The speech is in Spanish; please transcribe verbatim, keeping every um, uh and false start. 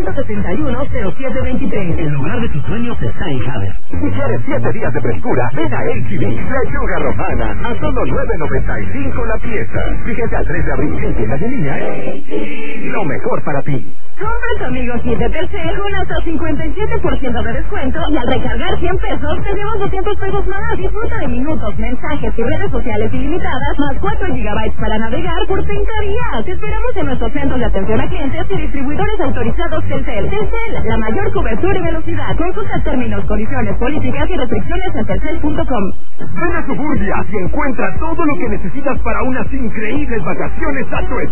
ciento setenta y uno, cero siete veintitrés. El lugar de tus sueños está en Haber. Si quieres siete días de frescura, ven a H D. Lechuga romana a solo nueve noventa y cinco la pieza. Fíjate al tres de abril en tiendas de línea. Lo mejor para ti. Compra tu amigo Hit de Telcel con hasta cincuenta y siete por ciento de descuento y al recargar cien pesos te llevas doscientos pesos más. Disfruta de minutos, mensajes y redes sociales ilimitadas más cuatro gigabytes para navegar por treinta días. Te esperamos en nuestros centros de atención a clientes y distribuidores autorizados Telcel. Telcel, la mayor cobertura y velocidad. Consulta términos, condiciones, políticas y restricciones en telcel punto com. Ven a Suburbia y encuentra todo lo que necesitas para unas increíbles vacaciones a tu